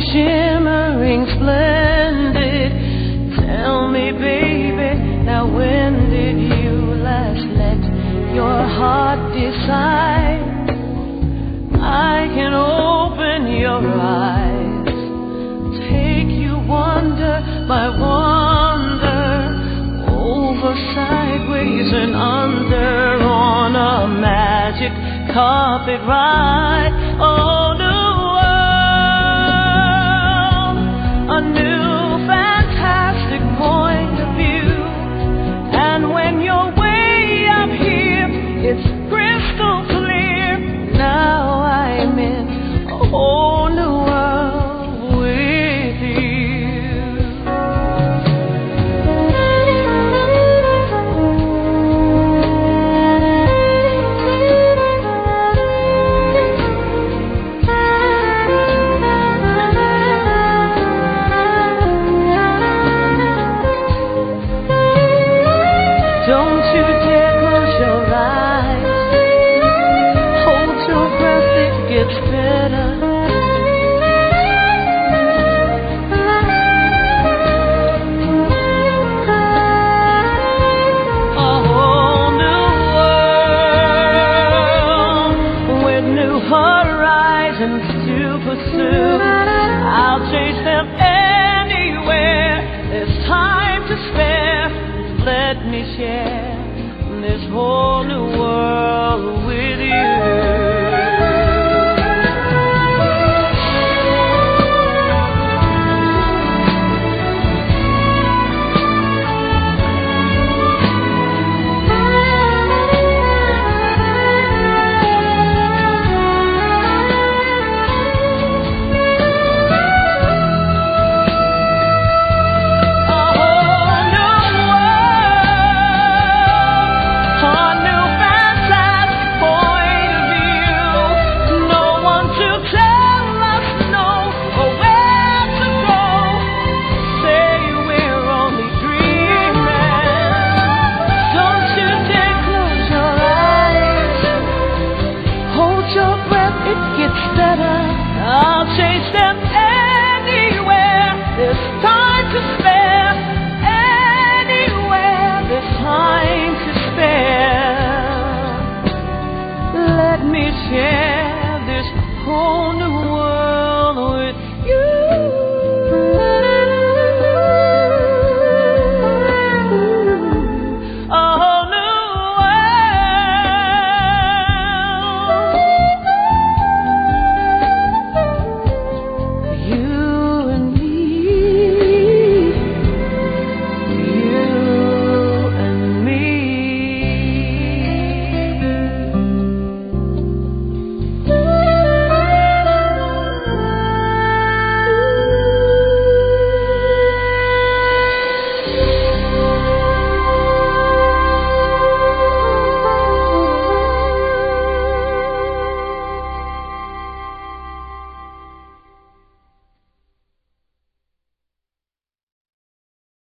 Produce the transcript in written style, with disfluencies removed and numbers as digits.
shimmering splendid. Tell me, baby, now when did you last let your heart decide? I can open your eyes, take you wonder by wonder, over, sideways, and under on a magic carpet ride. Oh, new world, a new fantastic point of view. And when you're way up here, it's crystal clear. Now I'm in a whole new world with you. Don't you dare close your eyes, hold your breath, it gets better. A whole new world with new horizons to pursue. I'll chase them anywhere. There's time to spare. Let me share this whole new